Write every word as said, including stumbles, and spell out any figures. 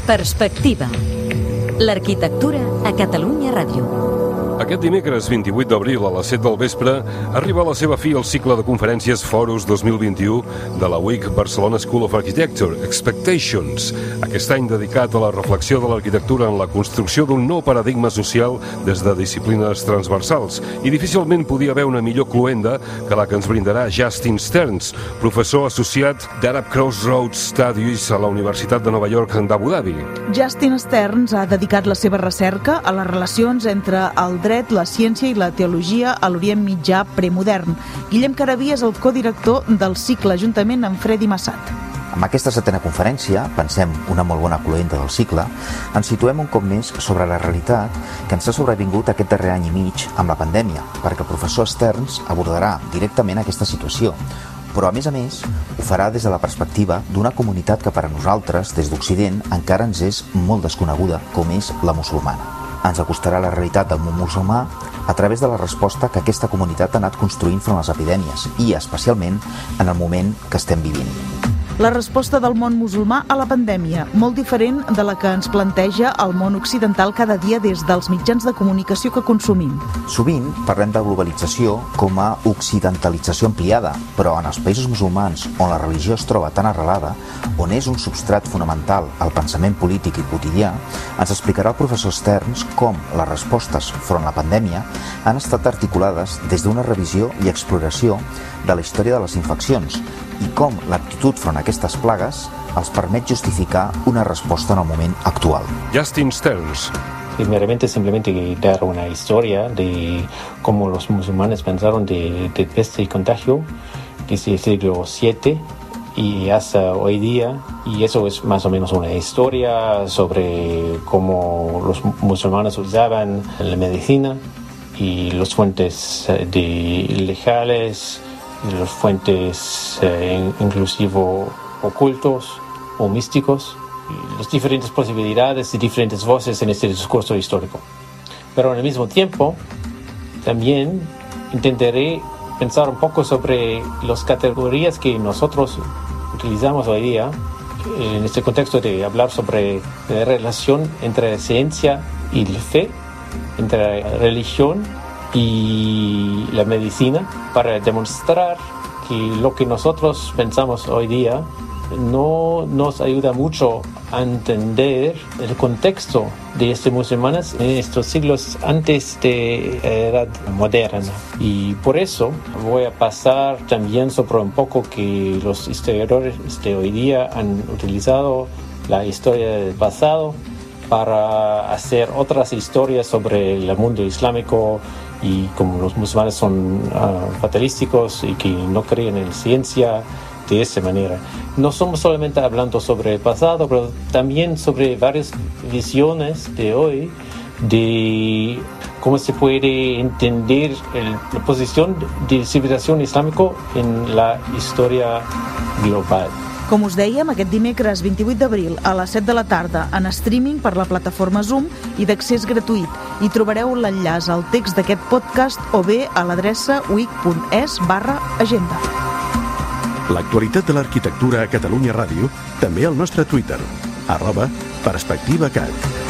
Perspectiva. L'arquitectura a Catalunya Ràdio. Aquest dimecres vint-i-vuit d'abril a les set del vespre arriba a la seva fi el cicle de conferències Forus dos mil vint-i-u de la U I C Barcelona School of Architecture, Expectations, aquest any dedicat a la reflexió de l'arquitectura en la construcció d'un nou paradigma social des de disciplines transversals. I difícilment podia haver una millor cluenda que la que ens brindarà Justin Stearns, professor associat d'Arab Crossroads Studies a la Universitat de Nova York d'Abu Dhabi. Justin Stearns ha dedicat la seva recerca a les relacions entre el dret, la ciència i la teologia a l'Orient Mitjà premodern. Guillem Caraví és el codirector del cicle, juntament amb Freddy Massat. Amb aquesta setena conferència, pensem una molt bona cluenda del cicle, ens situem un cop més sobre la realitat que ens ha sobrevingut aquest darrer any i mig amb la pandèmia, perquè el professor Stearns abordarà directament aquesta situació, però a més a més ho farà des de la perspectiva d'una comunitat que per a nosaltres, des d'Occident, encara ens és molt desconeguda, com és la musulmana. Ens acostarà la realitat del món musulmà a través de la resposta que aquesta comunitat ha anat construint front a les epidèmies i, especialment, en el moment que estem vivint. La resposta del món musulmà a la pandèmia, molt diferent de la que ens planteja el món occidental cada dia des dels mitjans de comunicació que consumim. Sovint parlem de globalització com a occidentalització ampliada, però en els països musulmans on la religió es troba tan arrelada, on és un substrat fonamental al pensament polític i quotidià, ens explicarà el professor Stearns com les respostes front a la pandèmia han estat articulades des d'una revisió i exploració de la història de les infeccions i com l'actitud front a aquestes plagues els permet justificar una resposta en el moment actual. Justin Stearns. Primeramente, simplemente dar una historia de cómo los musulmanes pensaron de, de peste y contagio desde el siglo siete y hasta hoy día, y eso es más o menos una historia sobre cómo los musulmanes usaban la medicina y las fuentes de legales, las fuentes eh, inclusive ocultos o místicos, las diferentes posibilidades y diferentes voces en este discurso histórico. Pero al mismo tiempo, también intentaré pensar un poco sobre las categorías que nosotros utilizamos hoy día en este contexto de hablar sobre la relación entre ciencia y la fe, entre religión y la medicina, para demostrar que lo que nosotros pensamos hoy día no nos ayuda mucho a entender el contexto de estos musulmanes en estos siglos antes de la edad moderna. Y por eso voy a pasar también sobre un poco que los historiadores de hoy día han utilizado la historia del pasado para hacer otras historias sobre el mundo islámico, y como los musulmanes son uh, fatalísticos y que no creen en ciencia de esa manera. No somos solamente hablando sobre el pasado, pero también sobre varias visiones de hoy de cómo se puede entender el, la posición de la civilización islámica en la historia global. Com us dèiem, aquest dimecres vint-i-vuit d'abril a les set de la tarda en streaming per la plataforma Zoom i d'accés gratuït. Hi trobareu l'enllaç al text d'aquest podcast o bé a l'adreça uic.es barra agenda. L'actualitat de l'arquitectura a Catalunya Ràdio també al nostre Twitter, arroba perspectivacat.